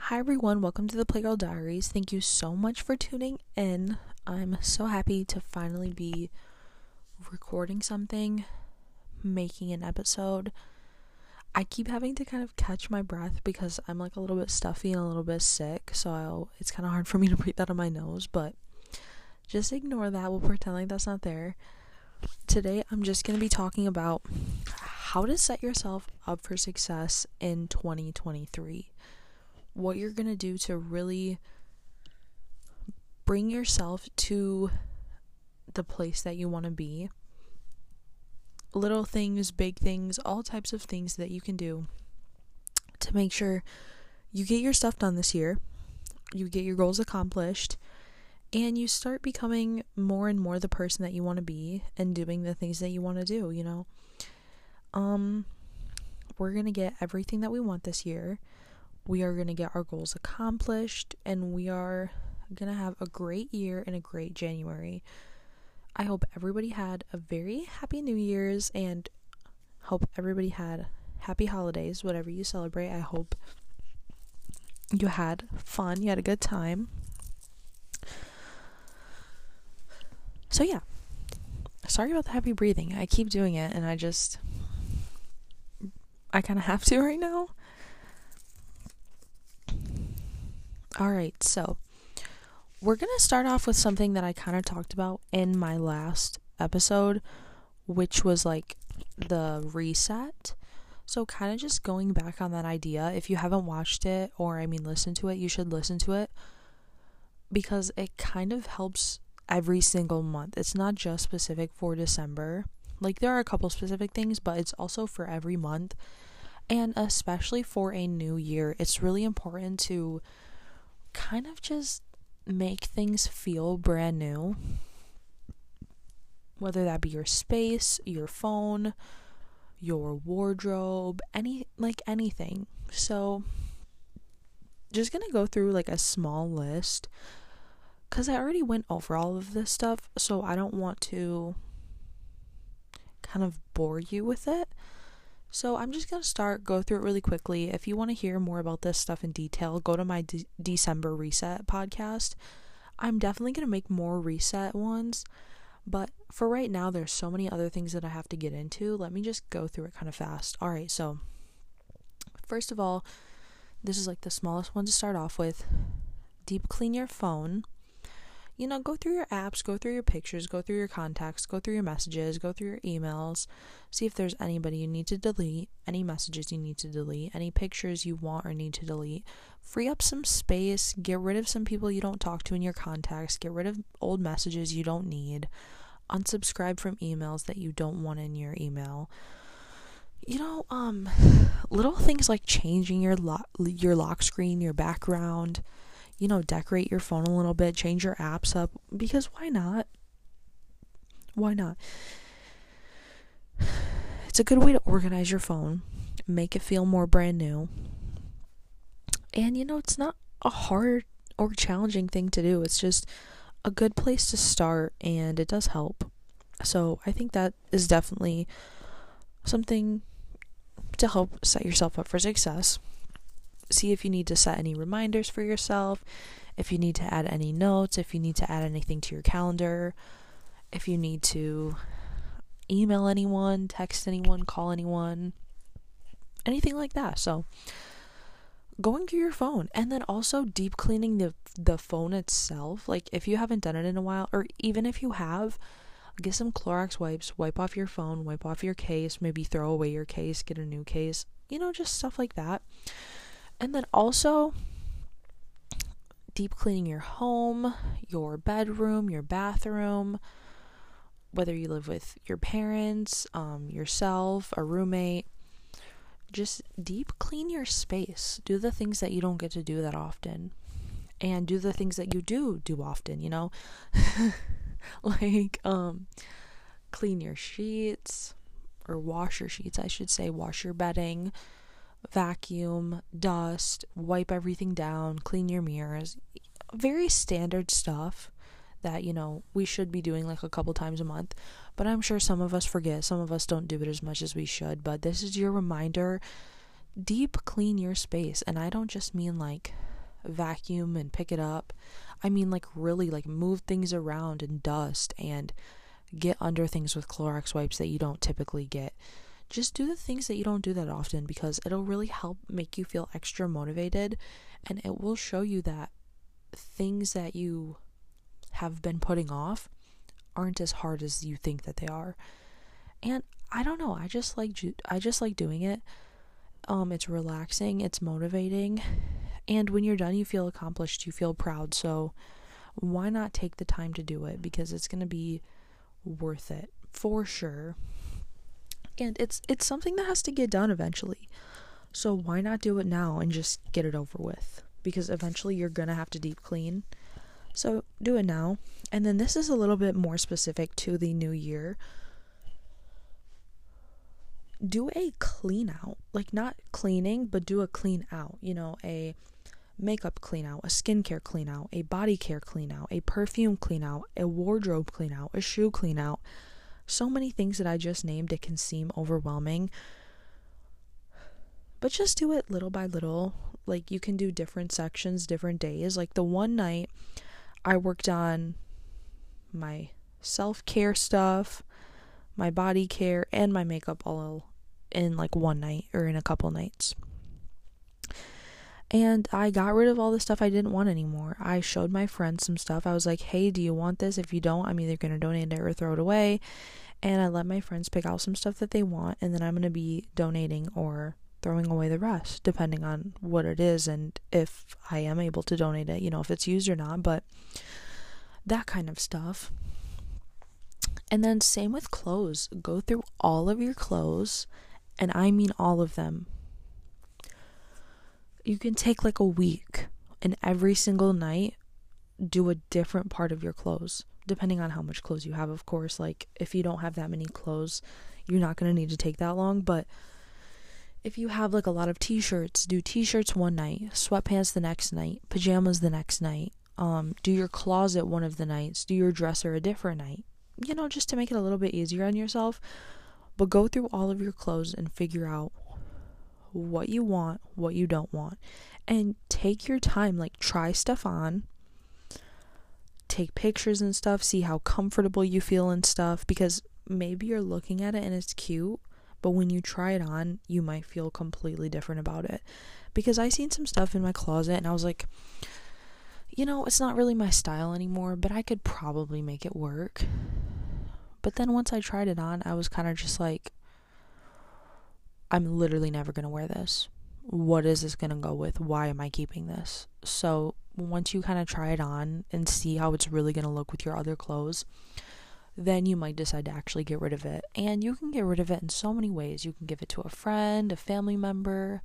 Hi everyone, welcome to the Playgirl Diaries. Thank you so much for tuning in. I'm so happy to finally be recording something, making an episode. I keep having to kind of catch my breath because I'm like a little bit stuffy and a little bit sick, so it's kind of hard for me to breathe out of my nose, but just ignore that. We'll pretend like that's not there. Today I'm just going to be talking about how to set yourself up for success in 2023. What you're going to do to really bring yourself to the place that you want to be. Little things, big things, all types of things that you can do to make sure you get your stuff done this year, you get your goals accomplished, and you start becoming more and more the person that you want to be and doing the things that you want to do, you know. We're going to get everything that we want this year. We are going to get our goals accomplished, and we are going to have a great year and a great January. I hope everybody had a very happy New Year's, and hope everybody had happy holidays, whatever you celebrate. I hope you had fun, you had a good time. So yeah, sorry about the heavy breathing. I keep doing it, and I kind of have to right now. Alright, so we're going to start off with something that I kind of talked about in my last episode, which was like the reset. So kind of just going back on that idea. If you haven't watched it, or listened to it, you should listen to it, because it kind of helps every single month. It's not just specific for December. Like, there are a couple specific things, but it's also for every month. And especially for a new year, it's really important to kind of just make things feel brand new, whether that be your space, your phone, your wardrobe, anything. So just gonna go through like a small list, because I already went over all of this stuff, so I don't want to kind of bore you with it. So I'm just going to go through it really quickly. If you want to hear more about this stuff in detail, go to my December Reset podcast. I'm definitely going to make more reset ones, but for right now, there's so many other things that I have to get into. Let me just go through it kind of fast. All right, so first of all, this is like the smallest one to start off with. Deep clean your phone. Go through your apps, go through your pictures, go through your contacts, go through your messages, go through your emails, see if there's anybody you need to delete, any messages you need to delete, any pictures you want or need to delete. Free up some space, get rid of some people you don't talk to in your contacts, get rid of old messages you don't need, unsubscribe from emails that you don't want in your email. Little things like changing your lock screen, your background, decorate your phone a little bit, change your apps up, because why not? Why not? It's a good way to organize your phone, make it feel more brand new. And, it's not a hard or challenging thing to do. It's just a good place to start, and it does help. So I think that is definitely something to help set yourself up for success. See if you need to set any reminders for yourself, if you need to add any notes, if you need to add anything to your calendar, if you need to email anyone, text anyone, call anyone, anything like that. So going through your phone, and then also deep cleaning the phone itself. Like, if you haven't done it in a while, or even if you have, get some Clorox wipes, wipe off your phone, wipe off your case, maybe throw away your case, get a new case, just stuff like that. And then also deep cleaning your home, your bedroom, your bathroom, whether you live with your parents, yourself, a roommate. Just deep clean your space. Do the things that you don't get to do that often, and do the things that you do often, like clean your sheets, or wash your sheets, I should say, wash your bedding, vacuum, dust, wipe everything down, clean your mirrors. Very standard stuff that, we should be doing like a couple times a month, but I'm sure some of us forget, some of us don't do it as much as we should. But this is your reminder. Deep clean your space, and I don't just mean like vacuum and pick it up. I mean, like, really, like, move things around and dust and get under things with Clorox wipes that you don't typically get. Just do the things that you don't do that often, because it'll really help make you feel extra motivated, and it will show you that things that you have been putting off aren't as hard as you think that they are. And I don't know, I just like doing it. It's relaxing, it's motivating, and when you're done, you feel accomplished, you feel proud. So why not take the time to do it, because it's going to be worth it for sure. And it's something that has to get done eventually. So why not do it now and just get it over with? Because eventually you're going to have to deep clean. So do it now. And then this is a little bit more specific to the new year. Do a clean out. Like, not cleaning, but do a clean out. You know, a makeup clean out, a skincare clean out, a body care clean out, a perfume clean out, a wardrobe clean out, a shoe clean out. So many things that I just named, it can seem overwhelming. But just do it little by little. Like, you can do different sections, different days. Like, the one night I worked on my self-care stuff, my body care, and my makeup all in like one night or in a couple nights. And I got rid of all the stuff I didn't want anymore. I showed my friends some stuff. I was like, hey, do you want this? If you don't, I'm either going to donate it or throw it away. And I let my friends pick out some stuff that they want, and then I'm going to be donating or throwing away the rest, depending on what it is and if I am able to donate it, you know, if it's used or not, but that kind of stuff. And then same with clothes. Go through all of your clothes, and I mean all of them. You can take like a week, and every single night do a different part of your clothes, depending on how much clothes you have, of course. Like, if you don't have that many clothes, you're not going to need to take that long. But if you have like a lot of t-shirts, do t-shirts one night, sweatpants the next night, pajamas the next night. Do your closet one of the nights, do your dresser a different night, you know, just to make it a little bit easier on yourself. But go through all of your clothes and figure out what you want, what you don't want, and take your time. Like, try stuff on, take pictures and stuff, see how comfortable you feel and stuff, because maybe you're looking at it and it's cute, but when you try it on, you might feel completely different about it. Because I seen some stuff in my closet and I was like, you know, it's not really my style anymore, but I could probably make it work. But then once I tried it on, I was kind of just like, I'm literally never going to wear this. What is this going to go with? Why am I keeping this? So once you kind of try it on and see how it's really going to look with your other clothes, then you might decide to actually get rid of it. And you can get rid of it in so many ways. You can give it to a friend, a family member.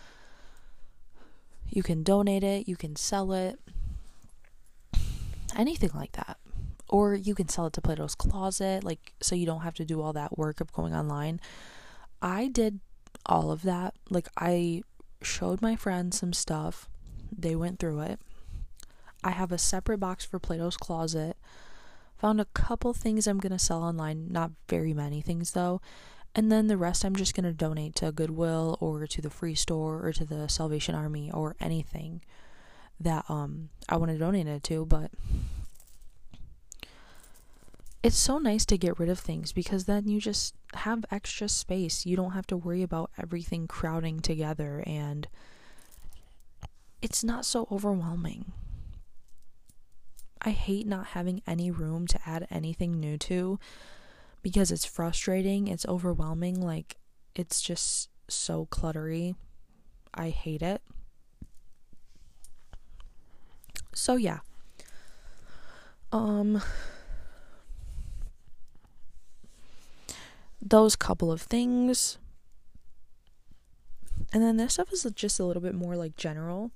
You can donate it. You can sell it. Anything like that. Or you can sell it to Plato's Closet, like, so you don't have to do all that work of going online. I did all of that. Like, I showed my friends some stuff. They went through it. I have a separate box for Plato's Closet. Found a couple things I'm going to sell online. Not very many things, though. And then the rest I'm just going to donate to Goodwill or to the Free Store or to the Salvation Army or anything that I want to donate it to. But it's so nice to get rid of things, because then you just have extra space. You don't have to worry about everything crowding together, and it's not so overwhelming. I hate not having any room to add anything new to, because it's frustrating, it's overwhelming, like, it's just so cluttery. I hate it. So yeah. Those couple of things. And then this stuff is just a little bit more like general.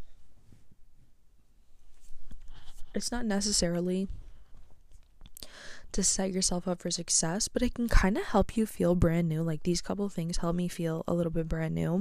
It's not necessarily to set yourself up for success, but it can kind of help you feel brand new. Like, these couple of things help me feel a little bit brand new.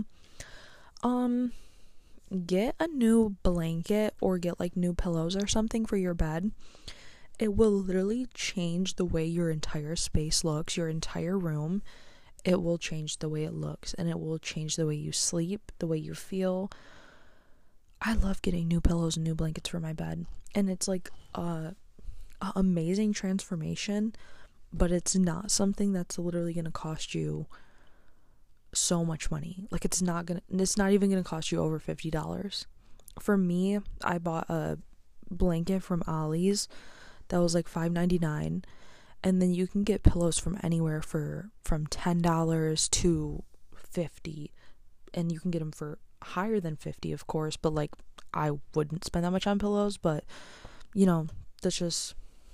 Get a new blanket or get like new pillows or something for your bed. It will literally change the way your entire space looks, your entire room. It will change the way it looks, and it will change the way you sleep, the way you feel. I love getting new pillows and new blankets for my bed, and it's like a amazing transformation, but it's not something that's literally gonna cost you so much money. Like it's not even gonna cost you over $50. For me, I bought a blanket from Ollie's that was like $5.99, and then you can get pillows from anywhere from $10 to $50, and you can get them for higher than $50, of course, but like I wouldn't spend that much on pillows, but you know, that's just,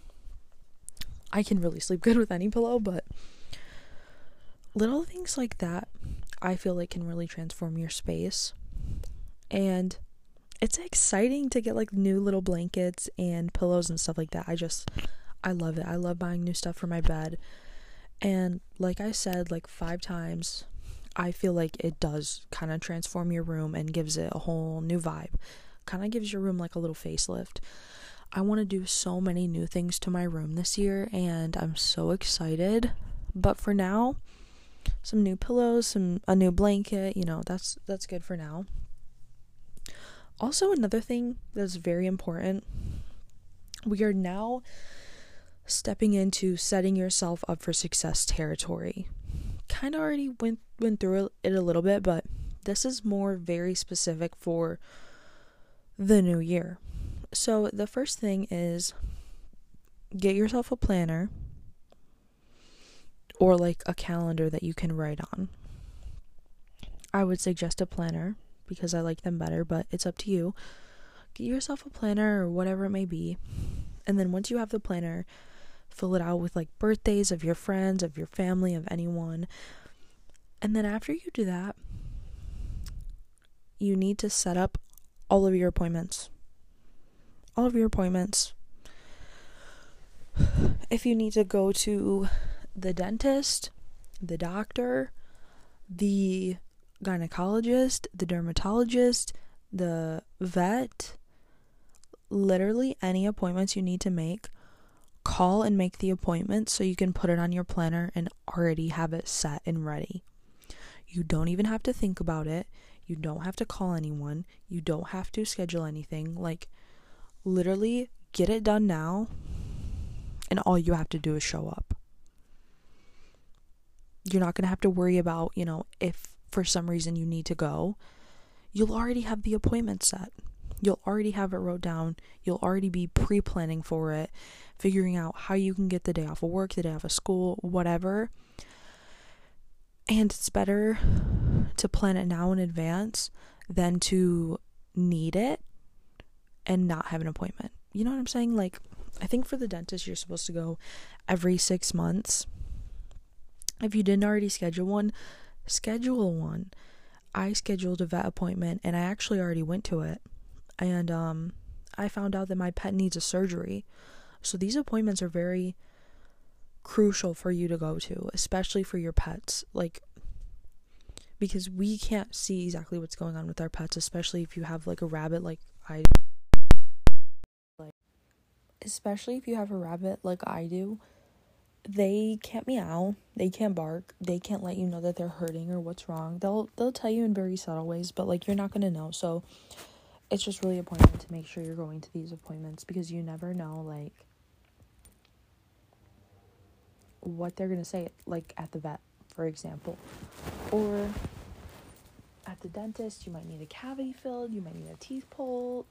I can really sleep good with any pillow. But little things like that I feel like can really transform your space, and it's exciting to get like new little blankets and pillows and stuff like that. I love it. I love buying new stuff for my bed, and like I said like 5 times, I feel like it does kind of transform your room and gives it a whole new vibe. Kind of gives your room like a little facelift. I want to do so many new things to my room this year, and I'm so excited. But for now, some new pillows, a new blanket, you know, that's good for now. Also, another thing that's very important, we are now stepping into setting yourself up for success territory. Kind of already went through it a little bit, but this is more very specific for the new year. So the first thing is get yourself a planner or like a calendar that you can write on. I would suggest a planner because I like them better, but it's up to you. Get yourself a planner or whatever it may be, and then once you have the planner, fill it out with like birthdays of your friends, of your family, of anyone. And then after you do that, you need to set up all of your appointments. All of your appointments. If you need to go to the dentist, the doctor, the gynecologist, the dermatologist, the vet, literally any appointments you need to make, call and make the appointment so you can put it on your planner and already have it set and ready. You don't even have to think about it. You don't have to call anyone. You don't have to schedule anything. Like, literally, get it done now, and all you have to do is show up. You're not going to have to worry about, you know, if for some reason you need to go. You'll already have the appointment set. You'll already have it wrote down. You'll already be pre-planning for it, figuring out how you can get the day off of work, the day off of school, whatever. And it's better to plan it now in advance than to need it and not have an appointment. You know what I'm saying? Like, I think for the dentist, you're supposed to go every 6 months. If you didn't already schedule one, schedule one. I scheduled a vet appointment, and I actually already went to it. And I found out that my pet needs a surgery. So these appointments are very crucial for you to go to, especially for your pets. Like, because we can't see exactly what's going on with our pets, especially if you have like a rabbit like I do. They can't meow, they can't bark, they can't let you know that they're hurting or what's wrong. They'll tell you in very subtle ways, but like you're not going to know. So it's just really important to make sure you're going to these appointments, because you never know like what they're going to say, like at the vet, for example, or at the dentist. You might need a cavity filled, you might need a tooth pulled,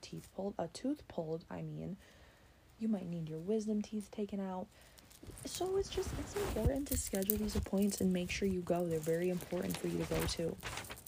you might need your wisdom teeth taken out. So it's important to schedule these appointments and make sure you go. They're very important for you to go to.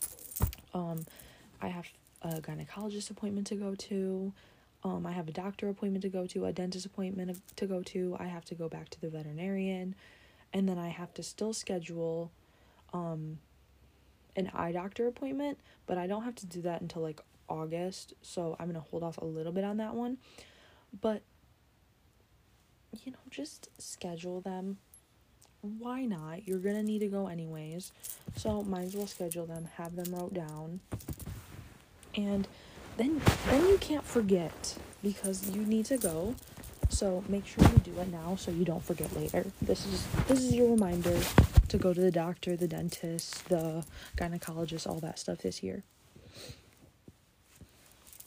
I have a gynecologist appointment to go to. I have a doctor appointment to go to, a dentist appointment to go to. I have to go back to the veterinarian, and then I have to still schedule an eye doctor appointment, but I don't have to do that until like August, so I'm gonna hold off a little bit on that one. But you know, just schedule them. Why not? You're gonna need to go anyways, so might as well schedule them, have them wrote down, and then you can't forget, because you need to go. So make sure you do it now so you don't forget later. This is your reminder to go to the doctor, the dentist, the gynecologist, all that stuff this year.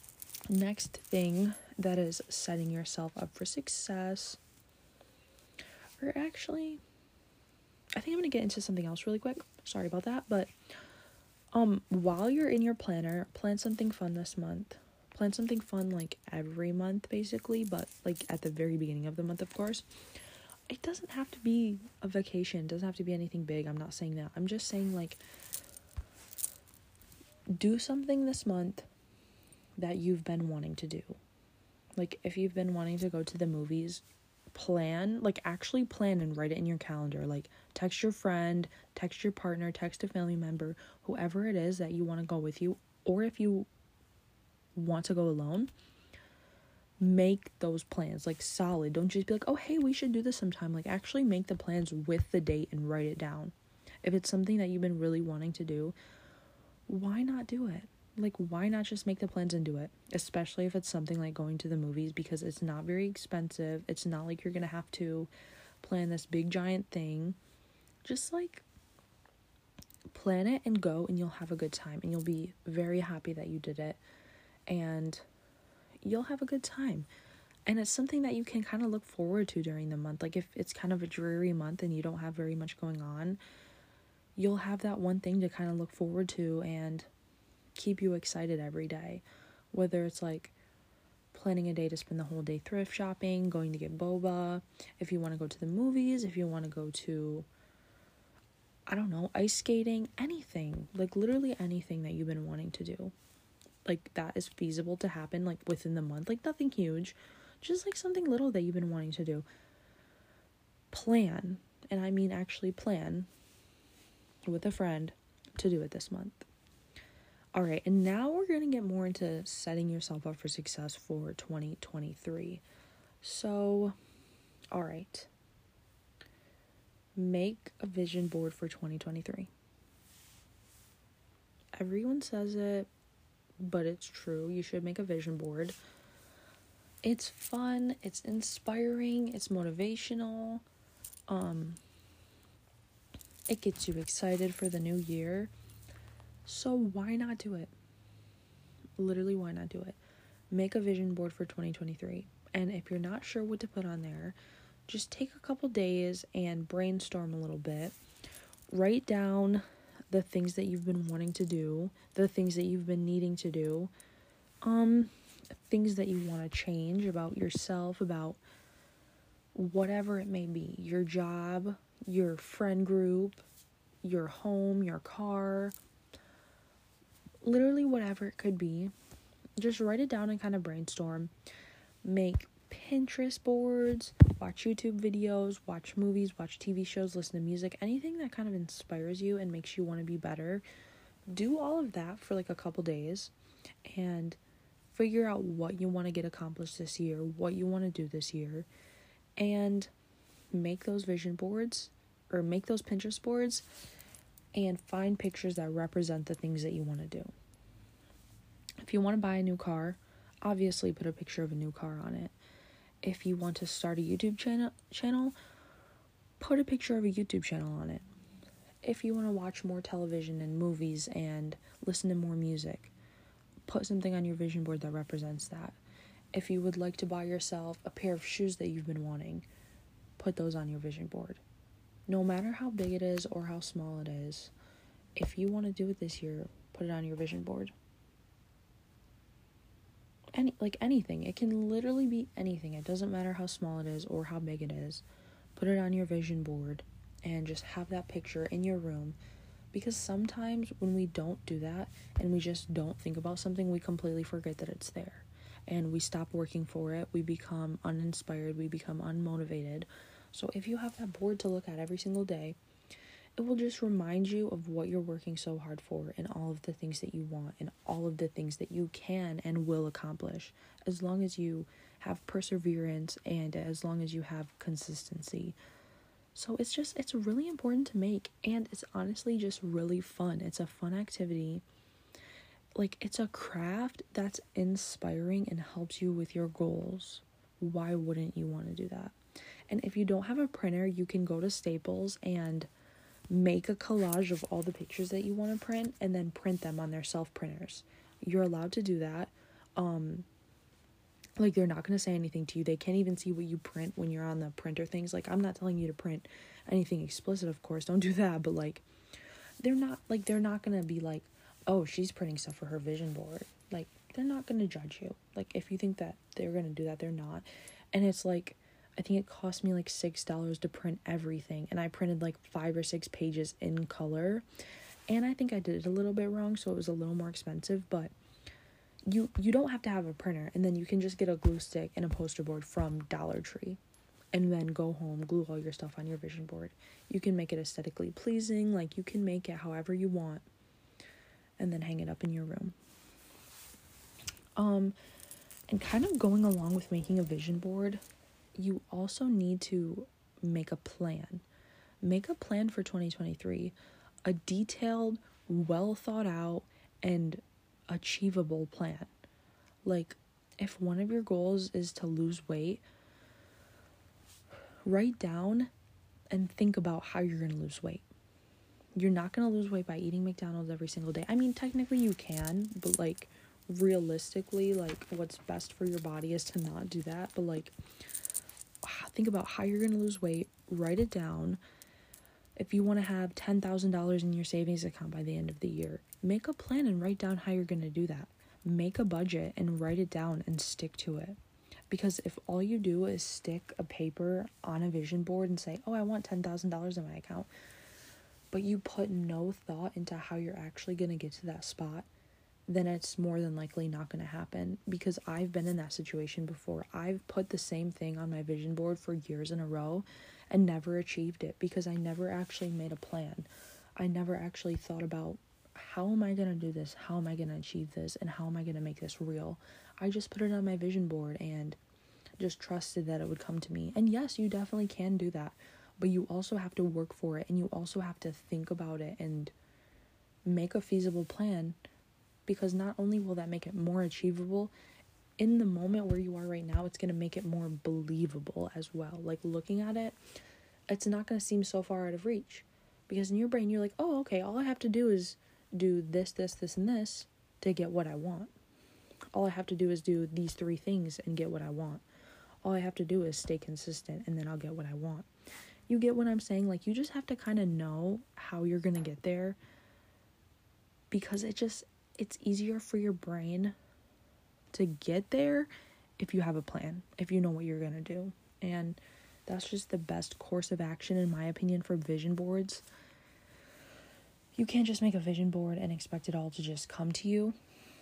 Next thing that is setting yourself up for success, or actually, I think I'm going to get into something else really quick. Sorry about that, but while you're in your planner, plan something fun this month. Plan something fun like every month basically, but like at the very beginning of the month, of course. It doesn't have to be a vacation, it doesn't have to be anything big. I'm not saying that. I'm just saying, like, do something this month that you've been wanting to do. Like, if you've been wanting to go to the movies, actually plan and write it in your calendar. Like, text your friend, text your partner, text a family member, whoever it is that you want to go with you, or if you want to go alone, make those plans, like, solid. Don't just be like, oh, hey, we should do this sometime. Like, actually make the plans with the date and write it down. If it's something that you've been really wanting to do, why not do it? Like, why not just make the plans and do it? Especially if it's something like going to the movies, because it's not very expensive. It's not like you're gonna have to plan this big giant thing. Just, like, plan it and go, and you'll have a good time, and you'll be very happy that you did it, and you'll have a good time. And it's something that you can kind of look forward to during the month. Like, if it's kind of a dreary month and you don't have very much going on, you'll have that one thing to kind of look forward to and keep you excited every day. Whether it's like planning a day to spend the whole day thrift shopping, going to get boba, if you want to go to the movies, if you want to go to, I don't know, ice skating, anything. Like, literally anything that you've been wanting to do. Like, that is feasible to happen, like, within the month. Like, nothing huge. Just, like, something little that you've been wanting to do. Plan, and I mean actually plan, with a friend to do it this month. Alright, and now we're going to get more into setting yourself up for success for 2023. So, alright. Make a vision board for 2023. Everyone says it, but it's true. You should make a vision board. It's fun, it's inspiring, it's motivational. It gets you excited for the new year. So why not do it? Literally, why not do it? Make a vision board for 2023. And if you're not sure what to put on there, just take a couple days and brainstorm a little bit. Write down the things that you've been wanting to do, the things that you've been needing to do, things that you want to change about yourself, about whatever it may be, your job, your friend group, your home, your car, literally whatever it could be. Just write it down and kind of brainstorm. Make Pinterest boards, watch YouTube videos, watch movies, watch TV shows, listen to music, anything that kind of inspires you and makes you want to be better. Do all of that for like a couple days and figure out what you want to get accomplished this year, what you want to do this year, and make those vision boards or make those Pinterest boards and find pictures that represent the things that you want to do. If you want to buy a new car, obviously put a picture of a new car on it. If you want to start a YouTube channel, put a picture of a YouTube channel on it. If you want to watch more television and movies and listen to more music, put something on your vision board that represents that. If you would like to buy yourself a pair of shoes that you've been wanting, put those on your vision board. No matter how big it is or how small it is, if you want to do it this year, put it on your vision board. Anything. It can literally be anything. It doesn't matter how small it is or how big it is. Put it on your vision board and just have that picture in your room. Because sometimes when we don't do that and we just don't think about something, we completely forget that it's there. And we stop working for it. We become uninspired. We become unmotivated. So if you have that board to look at every single day, it will just remind you of what you're working so hard for and all of the things that you want and all of the things that you can and will accomplish as long as you have perseverance and as long as you have consistency. So it's really important to make, and it's honestly just really fun. It's a fun activity. Like, it's a craft that's inspiring and helps you with your goals. Why wouldn't you want to do that? And if you don't have a printer, you can go to Staples and make a collage of all the pictures that you want to print and then print them on their self printers. You're allowed to do that. Like, they're not going to say anything to you. They can't even see what you print when you're on the printer things. Like, I'm not telling you to print anything explicit, of course. Don't do that. But, like, they're not going to be like, oh, she's printing stuff for her vision board. Like, they're not going to judge you. Like, if you think that they're going to do that, they're not. And it's like, I think it cost me like $6 to print everything. And I printed like 5 or 6 pages in color. And I think I did it a little bit wrong, so it was a little more expensive. But you don't have to have a printer. And then you can just get a glue stick and a poster board from Dollar Tree. And then go home, glue all your stuff on your vision board. You can make it aesthetically pleasing. Like, you can make it however you want. And then hang it up in your room. And kind of going along with making a vision board, you also need to make a plan. Make a plan for 2023. A detailed, well thought out, and achievable plan. Like, if one of your goals is to lose weight, write down and think about how you're going to lose weight. You're not going to lose weight by eating McDonald's every single day. I mean, technically you can, but like, realistically, like, what's best for your body is to not do that. But like, think about how you're going to lose weight, write it down. If you want to have $10,000 in your savings account by the end of the year, make a plan and write down how you're going to do that. Make a budget and write it down and stick to it. Because if all you do is stick a paper on a vision board and say, oh, I want $10,000 in my account, but you put no thought into how you're actually going to get to that spot, then it's more than likely not going to happen. Because I've been in that situation before. I've put the same thing on my vision board for years in a row and never achieved it because I never actually made a plan. I never actually thought about, how am I going to do this? How am I going to achieve this? And how am I going to make this real? I just put it on my vision board and just trusted that it would come to me. And yes, you definitely can do that. But you also have to work for it, and you also have to think about it and make a feasible plan, because not only will that make it more achievable, in the moment where you are right now, it's going to make it more believable as well. Like, looking at it, it's not going to seem so far out of reach, because in your brain, you're like, oh, okay, all I have to do is do this, this, this, and this to get what I want. All I have to do is do these 3 things and get what I want. All I have to do is stay consistent, and then I'll get what I want. You get what I'm saying? Like, you just have to kind of know how you're going to get there, because it's easier for your brain to get there if you have a plan, if you know what you're going to do. And that's just the best course of action, in my opinion, for vision boards. You can't just make a vision board and expect it all to just come to you.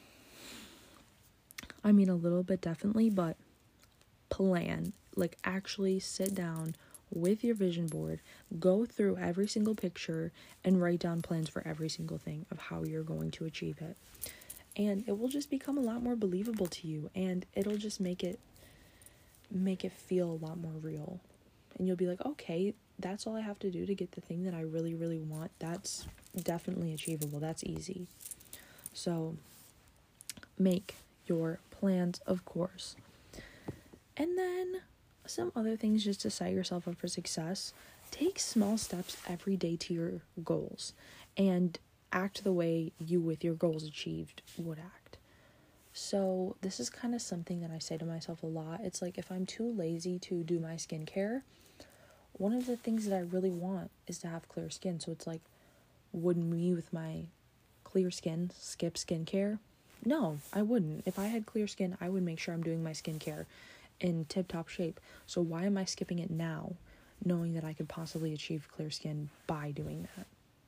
I mean, a little bit definitely, but plan. Like, actually sit down with your vision board, go through every single picture, and write down plans for every single thing of how you're going to achieve it. And it will just become a lot more believable to you, and it'll just make it feel a lot more real. And you'll be like, okay, that's all I have to do to get the thing that I really, really want. That's definitely achievable. That's easy. So make your plans, of course. And then some other things just to set yourself up for success. Take small steps every day to your goals and act the way you, with your goals achieved, would act. So this is kind of something that I say to myself a lot. It's like, if I'm too lazy to do my skincare, one of the things that I really want is to have clear skin. So it's like, would me with my clear skin skip skincare? No, I wouldn't. If I had clear skin, I would make sure I'm doing my skincare in tip-top shape. So why am I skipping it now, knowing that I could possibly achieve clear skin by doing that?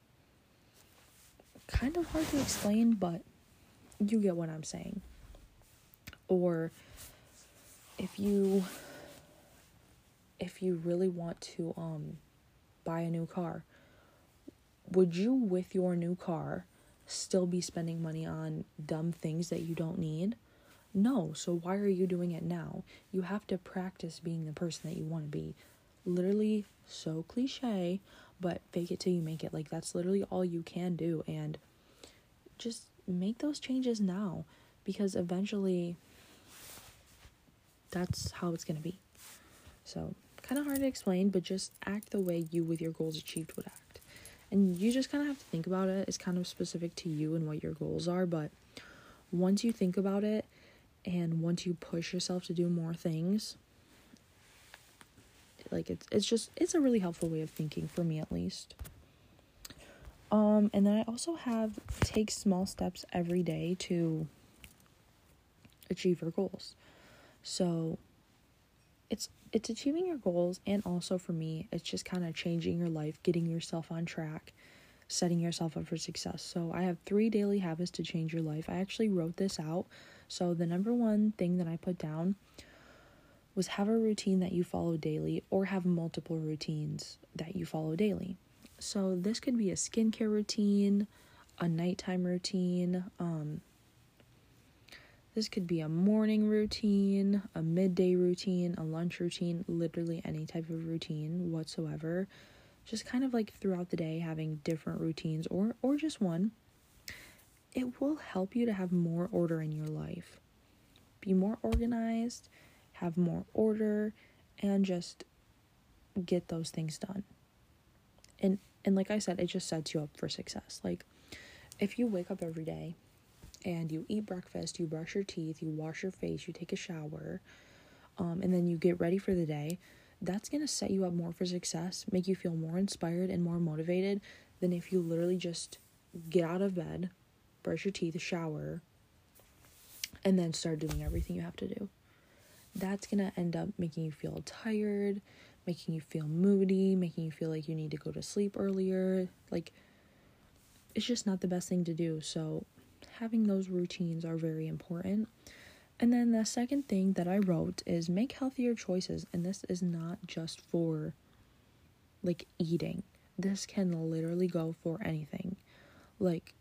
Kind of hard to explain, but you get what I'm saying. Or if you really want to buy a new car, would you, with your new car, still be spending money on dumb things that you don't need? No. So why are you doing it now? You have to practice being the person that you want to be. Literally, so cliche, but fake it till you make it. Like, that's literally all you can do. And just make those changes now, because eventually that's how it's going to be. So kind of hard to explain, but just act the way you, with your goals achieved, would act. And you just kind of have to think about it. It's kind of specific to you and what your goals are, but once you think about it, And once you push yourself to do more things, like it's a really helpful way of thinking for me, at least. And then I also have take small steps every day to achieve your goals. So it's achieving your goals, and also for me, it's just kind of changing your life, getting yourself on track, setting yourself up for success. So I have 3 daily habits to change your life. I actually wrote this out. So the number one thing that I put down was have a routine that you follow daily, or have multiple routines that you follow daily. So this could be a skincare routine, a nighttime routine, this could be a morning routine, a midday routine, a lunch routine, literally any type of routine whatsoever. Just kind of like throughout the day having different routines, or just one. It will help you to have more order in your life. Be more organized, have more order, and just get those things done. And like I said, it just sets you up for success. Like, if you wake up every day and you eat breakfast, you brush your teeth, you wash your face, you take a shower, and then you get ready for the day, that's going to set you up more for success, make you feel more inspired and more motivated than if you literally just get out of bed, brush your teeth, shower, and then start doing everything you have to do. That's going to end up making you feel tired, making you feel moody, making you feel like you need to go to sleep earlier. Like, it's just not the best thing to do. So having those routines are very important. And then the second thing that I wrote is make healthier choices. And this is not just for like eating. This can literally go for anything. Like,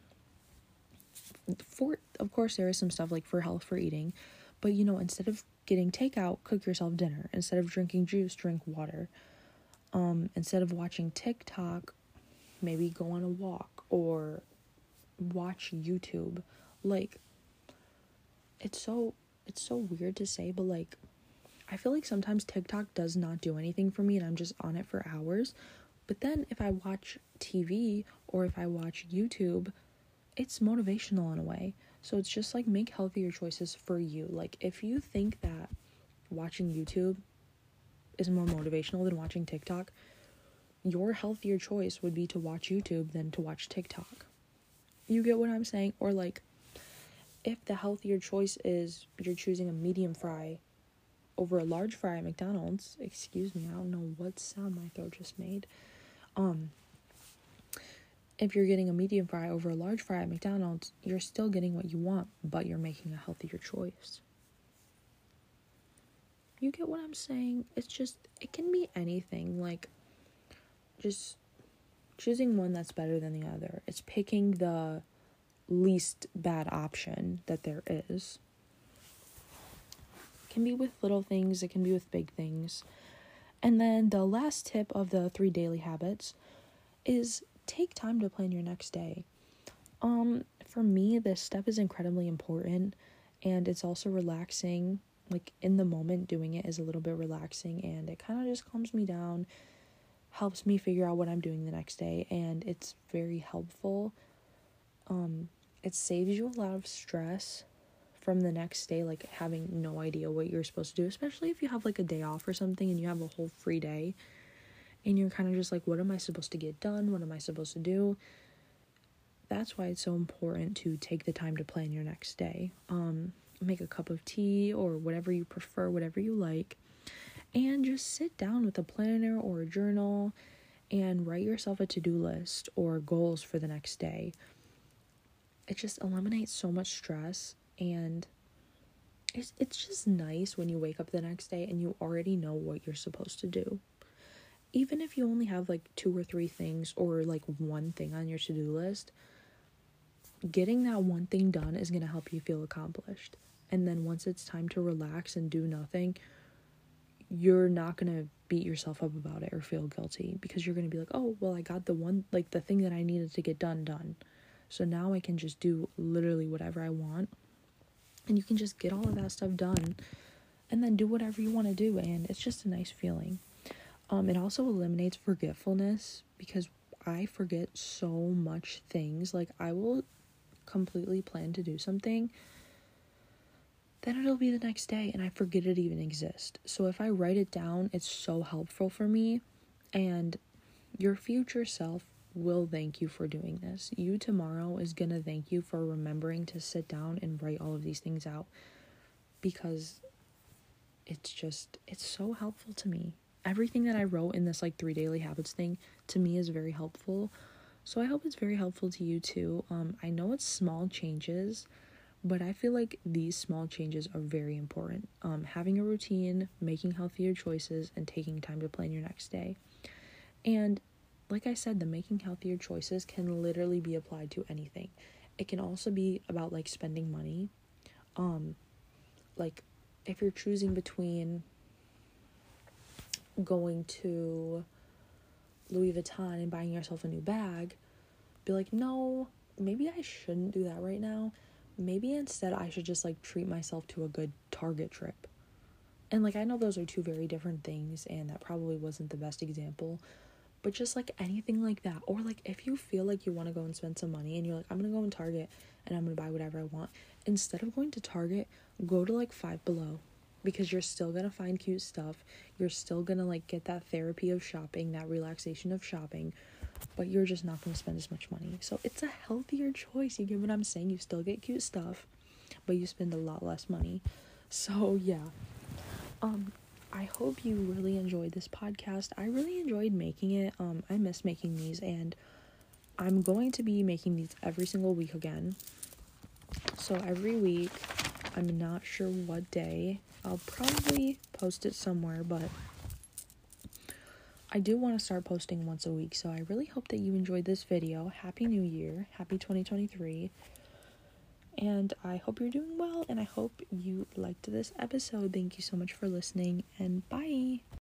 of course there is some stuff like for health, for eating, but instead of getting takeout, cook yourself dinner. Instead of drinking juice, drink water. Instead of watching TikTok, maybe go on a walk or watch YouTube. Like, it's so weird to say, but like, I feel like sometimes TikTok does not do anything for me and I'm just on it for hours. But then if I watch TV or if I watch YouTube, it's motivational in a way. So it's just like, make healthier choices for you. Like, if you think that watching YouTube is more motivational than watching TikTok, your healthier choice would be to watch YouTube than to watch TikTok. You get what I'm saying? Or like, if the healthier choice is you're choosing a medium fry over a large fry at McDonald's, excuse me, I don't know what sound my throat just made. If you're getting a medium fry over a large fry at McDonald's, you're still getting what you want, but you're making a healthier choice. You get what I'm saying? It's just, it can be anything. Like, just choosing one that's better than the other. It's picking the least bad option that there is. It can be with little things, it can be with big things. And then the last tip of the 3 daily habits is take time to plan your next day. For me, this step is incredibly important, and it's also relaxing. Like, in the moment, doing it is a little bit relaxing, and it kind of just calms me down, helps me figure out what I'm doing the next day, and it's very helpful. It saves you a lot of stress from the next day, like having no idea what you're supposed to do, especially if you have like a day off or something and you have a whole free day and you're kind of just like, what am I supposed to get done? What am I supposed to do? That's why it's so important to take the time to plan your next day. Make a cup of tea or whatever you prefer, whatever you like, and just sit down with a planner or a journal and write yourself a to-do list or goals for the next day. It just eliminates so much stress, and it's just nice when you wake up the next day and you already know what you're supposed to do. Even if you only have like 2 or 3 things or like one thing on your to-do list, getting that one thing done is going to help you feel accomplished. And then once it's time to relax and do nothing, you're not going to beat yourself up about it or feel guilty, because you're going to be like, oh, well, I got the thing that I needed to get done. So now I can just do literally whatever I want. And you can just get all of that stuff done and then do whatever you want to do. And it's just a nice feeling. It also eliminates forgetfulness, because I forget so much things. Like, I will completely plan to do something then it'll be the next day and I forget it even exists. So if I write it down, it's so helpful for me, and your future self will thank you for doing this. You tomorrow is gonna thank you for remembering to sit down and write all of these things out, because it's so helpful to me. Everything that I wrote in this 3 daily habits thing to me is very helpful. So I hope it's very helpful to you too. I know it's small changes, but I feel like these small changes are very important. Having a routine, making healthier choices, and taking time to plan your next day. And like I said, the making healthier choices can literally be applied to anything. It can also be about spending money. If you're choosing between going to Louis Vuitton and buying yourself a new bag, be like, no, maybe I shouldn't do that right now. Maybe instead I should just treat myself to a good Target trip. And I know those are two very different things, and that probably wasn't the best example, but just anything like that. Or if you feel like you want to go and spend some money and you're I'm gonna go in Target and I'm gonna buy whatever I want, instead of going to Target, go to Five Below, because you're still gonna find cute stuff. You're still gonna get that therapy of shopping, that relaxation of shopping, but you're just not gonna spend as much money. So it's a healthier choice. You get what I'm saying? You still get cute stuff, but you spend a lot less money. So yeah, I hope you really enjoyed this podcast. I really enjoyed making it. I miss making these, and I'm going to be making these every single week again. So every week, I'm not sure what day. I'll probably post it somewhere, but I do want to start posting once a week. So I really hope that you enjoyed this video. Happy New Year. Happy 2023. And I hope you're doing well, and I hope you liked this episode. Thank you so much for listening, and bye!